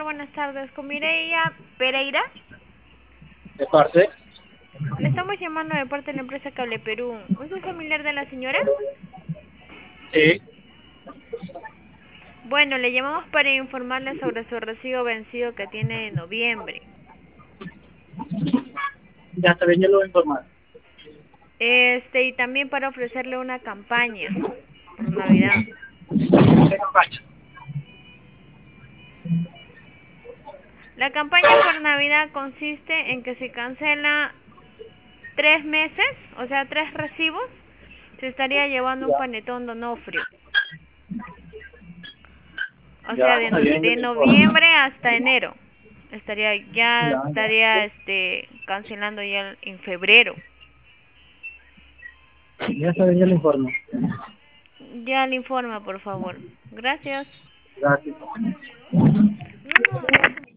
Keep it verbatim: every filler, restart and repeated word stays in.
buenas tardes. Con Mireia Pereira. ¿De parte? Le estamos llamando de parte de la empresa Cable Perú. ¿Usted es familiar de la señora? Sí. Bueno, le llamamos para informarle sobre su recibo vencido que tiene en noviembre. Ya está bien, yo lo voy a informar. Este, y también para ofrecerle una campaña por Navidad. ¿Qué campaña? La campaña por Navidad consiste en que si cancela tres meses, o sea, tres recibos, se estaría llevando un Ya, panetón Donofrio. O sea, ya de, está no- bien, yo de le informo. noviembre hasta enero. Estaría, ya Ya, ya. estaría este cancelando ya en febrero. Ya está bien, yo le informo. Ya le informa, por favor. Gracias. Gracias. No.